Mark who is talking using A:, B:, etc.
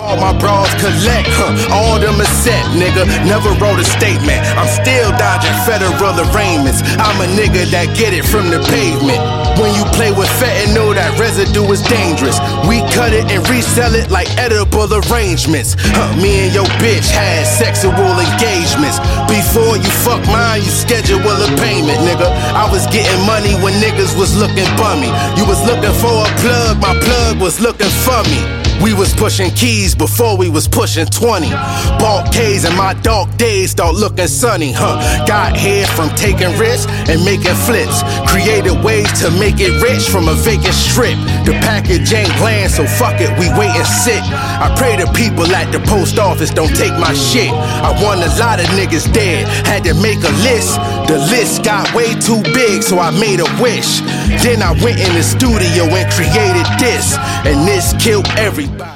A: All my bras collect, all them are set, nigga. Never wrote a statement. I'm still dodging federal arraignments. I'm a nigga that get it from the pavement. When you play with fentanyl, that residue is dangerous. We cut it and resell it like edible arrangements. Me and your bitch had sexual engagements. Before you fuck mine, you schedule a payment, nigga. I was getting money when niggas was looking bummy. You was looking for a plug, my plug was looking for me. We was pushing keys before we was pushing 20. Bought K's and my dark days start looking sunny, Got head from taking risks and making flips. Created ways to make it rich from a vacant strip. The package ain't bland, so fuck it, we wait and sit. I pray the people at the post office don't take my shit. I want a lot of niggas dead, had to make a list. The list got way too big, so I made a wish. Then I went in the studio and created this, and this killed everybody.